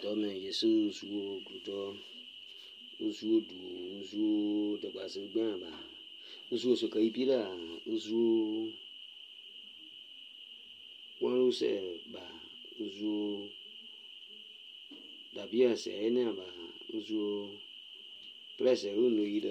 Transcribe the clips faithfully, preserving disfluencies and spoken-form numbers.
Dome Yesu suo grudo usuo du usuo de base bien ba usuo so kai pila usuo wanu se ba usuo da bien se ene ba usuo presse unu ida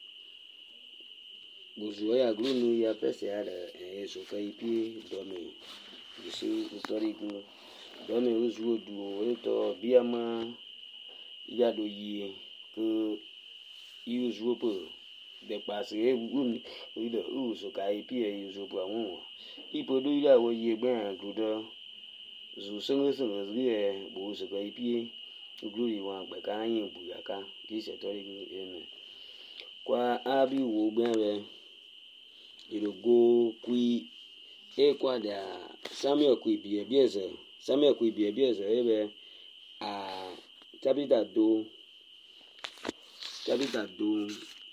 usuo ya glunu ya presse ya de so kai pi dome Yesu historique dome usuo du to biama ya do yi que usuo peu de passer un ida uso kai pi usuo pa won ipo do ida wo ye gban grudo zu sengo sengo rie bo so kai pi glori wa gba ka yin bu ya ka ki se to ri ene kwa abi wo gban re irogo kui e kwa da Samuel kui bi bieze Samuel kui bi bieze ebe a tabita do tabita do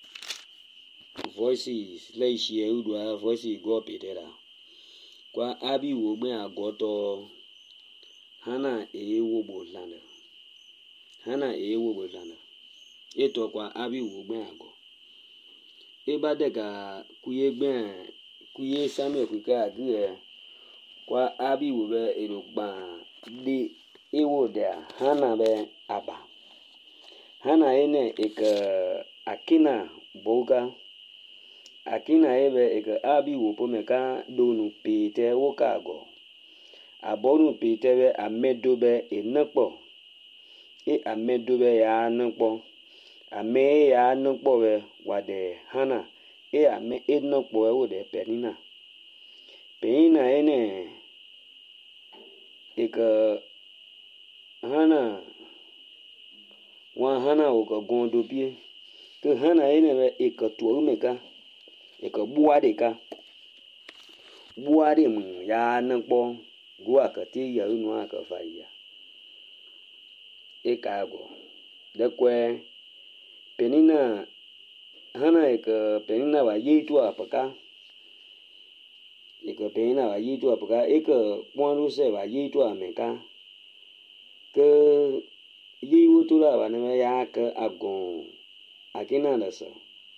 voices leishie udwa voices go pedera kwa abi wo gbe agoto hana e wo bolana hana e wo bolana eto kwa abi wo gbe ago e ba de ka kuye gbe kuye Samuel kuka agire kwa abi wo be erogba de ewo de hana be aba hana ene eka akina boga akina ebe eka abi wo pomeka donu pete wo kago abonu pete be amedobe enakpo e amedobe ya anakpo ame ya anakpo be wade hana e ame enakpo e wo de penina penina ene eka hana wa hana o ka gondo pie ke hana ene be eka tuo meka eka buade ka buade mu ya nakpo gua ka ti ya unu aka faya eka go de kwe penina hana eka penina wa yitu apaka eka penina wa yitu apaka eka kwanu se wa yitu ameka ke yiwu tura wa ne ya ka agon akina da so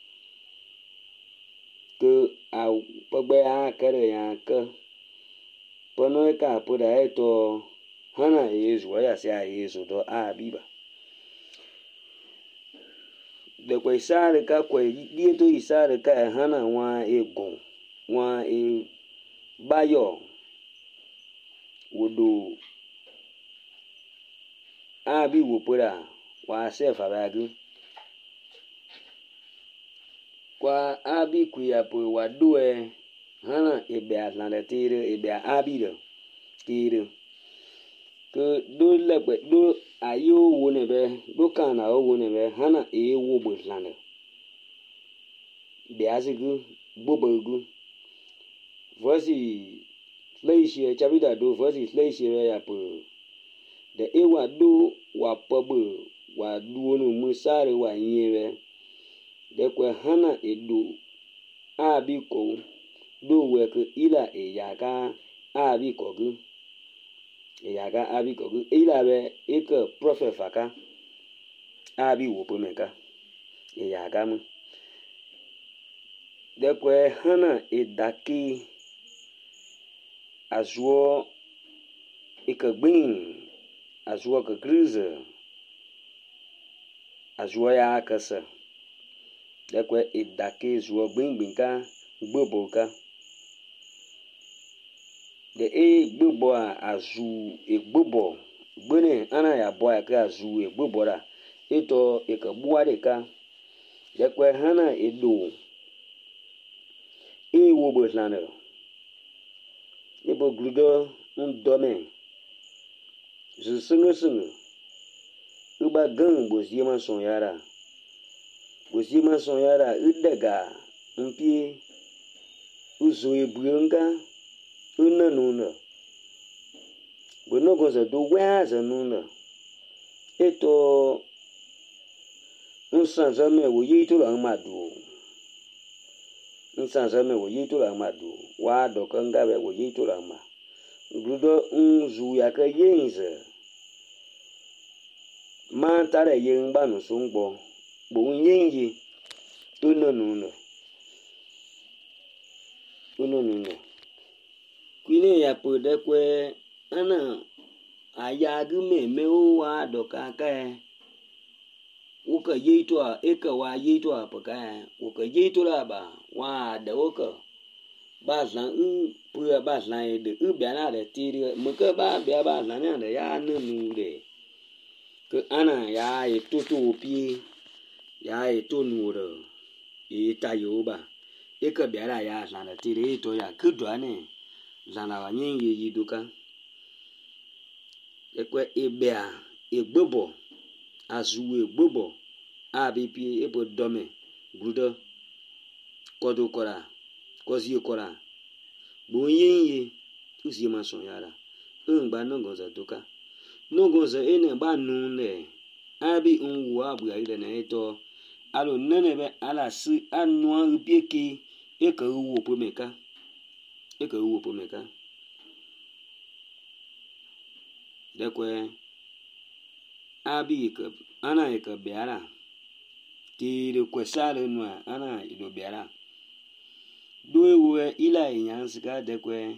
ke a pagbe ya kare ya ka pono ka pura eto hana yezu ya se a yezu do a biba de ko isare ka ko die to isare ka hana wa egon wa e bayo wodo abi wo pura wa se fa bagu kwa abi kuya po wa doe hana ebe atlante tire ebe abi do tire ke do legbe do ayo wo ne be do kana o wo ne be hana e wo bo tlante be azigu bobogu voici leishie chabida do voici leishie ya po de ewa do wa pobo wa duonu musare wa yire de kwe hana edo abi ko do we ke ila e yaga abi ko gu e yaga abi ko gu ila be e ke prophet faka abi wo pomeka e yaga mu de kwe hana edaki azuo e ke gbin azuo ke grize azuo ya kasa de kwe edaki zuo gbin gbin ka gbobo ka de e gbobo a azu e gbobo gbene ana ya bo ya ka azu e gbobo ra eto e ka buade ka de kwe hana edo e wo bo tlana e bo grudo un dome zu sungu sungu uba gang bo zima son yara bo zima son yara udega mpie uzo ebuonga una nuna bo no goza do waza nuna eto unsan zame wo yitu la madu unsan zame wo yitu la madu wa do kanga be wo yitu la ma grudo unzu ya ka yenze ma tare yen ba no so ngbo bo yen yi uno no no uno no no kwine ya po de kwe ana aya gu me me o wa do ka ka wo ka ye to a e ka wa ye to a pa ka wo ka ye to la ba wa de wo ka ba zan u pu ba zan e de u ba na de ti de mo ka ba ba ba zan na de ya no nu de ke ana ya e to to pi ya e to nu de e ta yo ba e ka ba la ya zan de ti de to ya ku do ne zan la wa nyin ye yi do ka ekwe ebea egbobo azu egbobo abipi ebo dome grudo kodo kora kozi kora bonyenye uzi mason yara ngba nongoza doka nongoza ene ba nune abi unwu abu ya ile na eto alo nene be ala si anu bieke eka uwo pomeka eka uwo pomeka dekwe abi ka ana ka biara ti de kwesale no ana ido biara do ewe ila yanska dekwe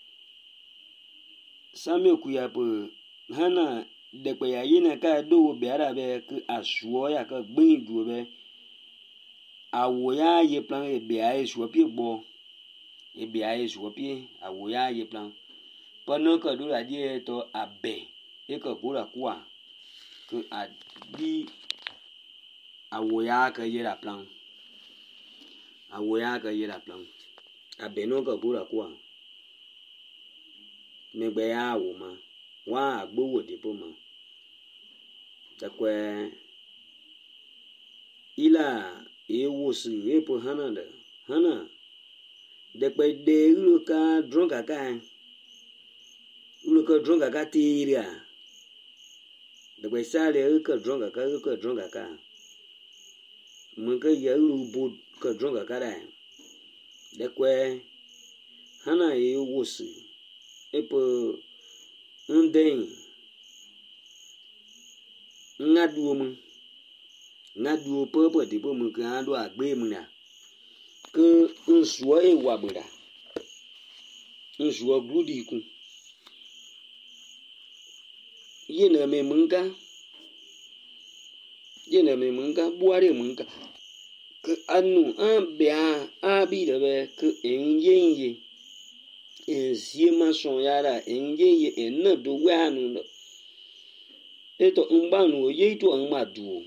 same kuya po hana dekwe ya yina ka do biara be ka asuo ya ka gbin du be awo ya ye plan e bia e suo pi gbo e bia e suo pi awo ya ye plan pano ka do la die to abe e ka gura kwa que a di awoya ka yera plan awoya ka yera plan abeno ka gura kwa megbe ya wo ma wa agbowo dipo ma takwe ila ewo si epo hana de hana de pe de uloka dronka ka uloka dronka ka tiria de pe sale ka dronka ka ka dronka ka mun ka ya ubo ka dronka ka da de kwe hana ewo si epo nden ngadu mu ngadu popo dipo mu ka ando agbe mu na ke nsuo e wa bura nsuo gludi ku yena me munga yena me munga buare munga ke anu ambia abi de be ke enyenye enzie mason yara enyenye enna do wa anu no eto mbanu ye to amadu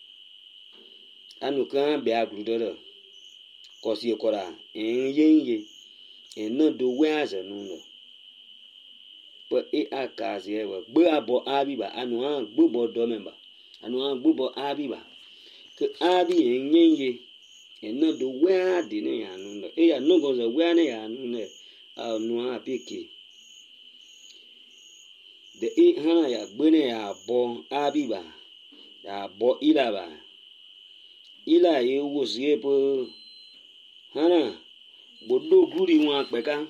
anu kan be agudoro kosi ekora enyenye enna do wa azanu no pe e akazi ewe gbe abo abiba anu an gbobo do memba anu an gbobo abiba ke abi enyenye enna do wa de ne anu no e ya no gozo wa ne anu ne anu an peke de e hana ya gbene ya bo abiba ya bo ilaba ila ye wo sie po hana bodo guri won apeka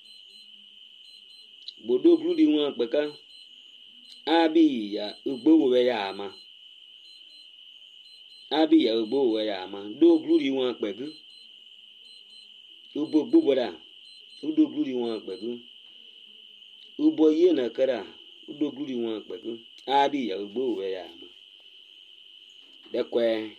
bodo gludi won apeka abi ya ugbowo we ya ama abi ya ugbowo we ya ama do gludi won apegu ubo gboboda udo gludi won apegu ubo ye na kara udo gludi won apegu abi ya ugbowo we ya ama dekwe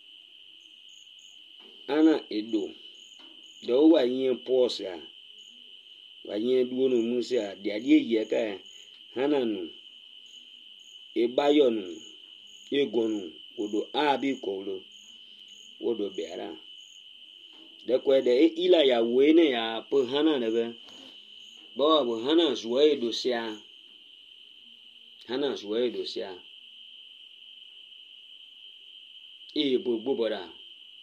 ana edo do wa yin posa wanye duo no musia dia die ye ka hananu ebayonu egonu odo abi kolo odo biara de kwede ila ya wene ya po hanana be bo bo hana suwe do sia hana suwe do sia e bo bobora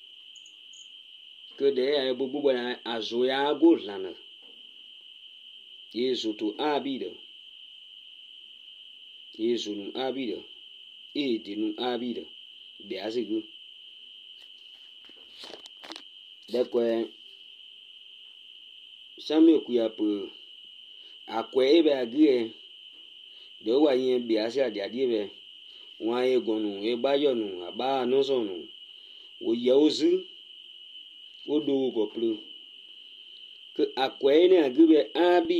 kede ya bo bobora azoya go lana Yesu tu abida Yesu nu abida e di nu abida be asigu dekwe sami kuya po akwe ebe agie de wa yin be asi adi adi be wa e gonu e bayonu aba no sonu wo yeuzu wo do go plu ke akwene agube abi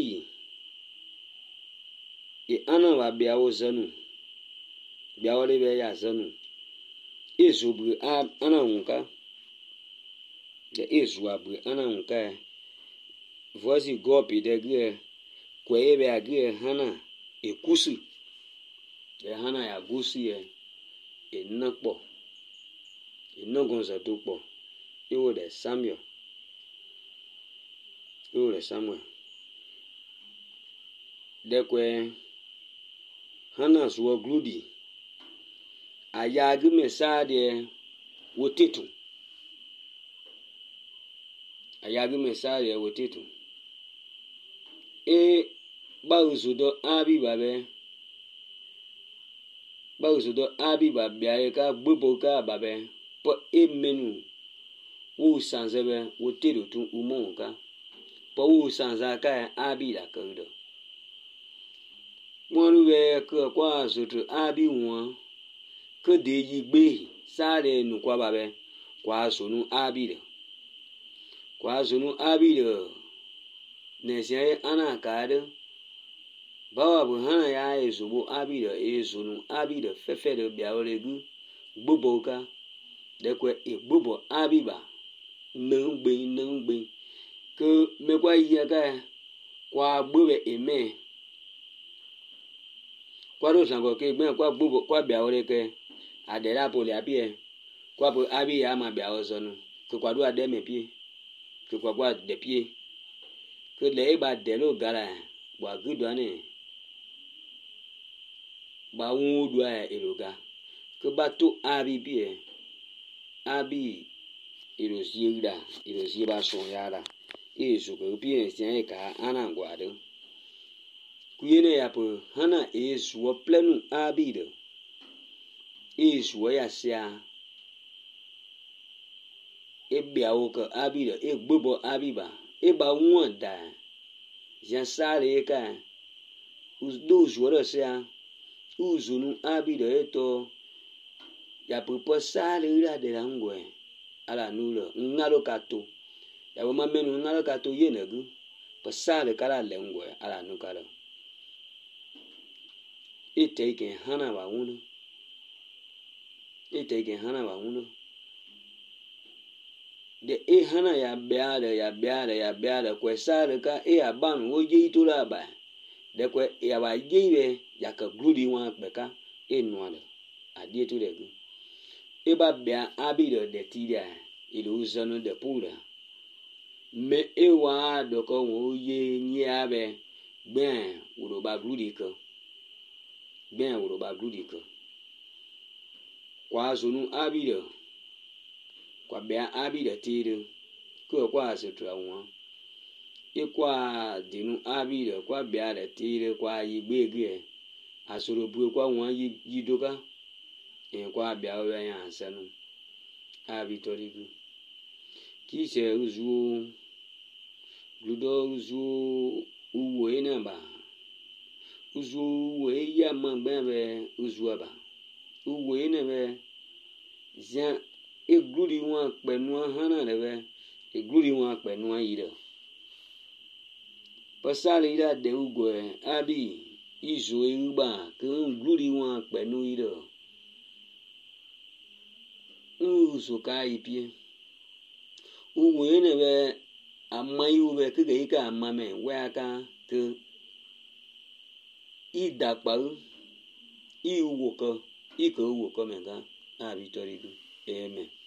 e ana wa bia wo zanu bia wo le be ya zanu ezubu ana nka de ezuabu ana nka voici gopi de gue kweye be ague hana ekusu de hana ya gusi e enakpo enogonza dokpo iwo de Samuel iwo de Samuel de kwe hana zuo gludi ayagu mesade wotetu ayagu mesade wotetu e bauzudo abi babe bauzudo abi babia ka gbobo ka babe po emenu wo sanzebe wotetu tu umonka po wo sanza ka abi la kodo monu be ko kwa zutu abi won que de yigbe sare nu kwa babe kwa sonu abide kwa sonu abide ne se ana kade bawa bu hana ya ezubo abide ezonu abide fefe de biaoregu gboboka de kwe egbobo abiba nungbe nungbe ke mekwa yiga kwa gbobe eme kwa do sango ke gbe kwa gbobo kwa biaoreke adela poli apie kwa po abi ya ma bia ozonu ke kwa do ade me pie ke kwa kwa de pie ke le ba de lo gara wa gudu ani ba wu do a eloga ke ba to abi pie abi eloziera eloziera so yara ezo ke pie sien ka ana gwado kuyene ya po hana ezo plenu abi de ezuo ya sia ebiawo ka abida egbobo abiba eba wonda ya sare ka uzdo zuoro sia uzunu abida eto ya popo sare ira de langwe ala nulo ngalo kato ya bo mamenu ngalo kato yenegu pa sare kala lengwe ala nukalo iteke hana wa wunu iteke hana wa wunu de e hana ya beare ya beare ya beare kwe sare ka e aban oje itura ba de kwe ya ba jibe ya ka gludi wa beka e nwale adie tu de gu e ba bia abide de tiria ile uzano de pura me e wa do ko oje nyi abe ben wuro ba gludi ko ben wuro ba gludi ko kwa zunu abide kwa bia abide tire ko kwa setra won ikwa dinu abide kwa bia de tire kwa yigbege asoro bu kwa won yidoka en kwa bia o yan sanu abitorigu ki se uzu gludo uzu uwo enaba uzu uwo ya mangbe uzu aba uwo enebe zan egluri won penu hana rebe egluri won penu yiro pasali ira de ugwe abi izo egba ke gluri won penu yiro uzo ka ipie uwo enebe amayi ube ke ge ka amame we aka ke idakpa iwo ko iko wo ko menga abitorigu amen.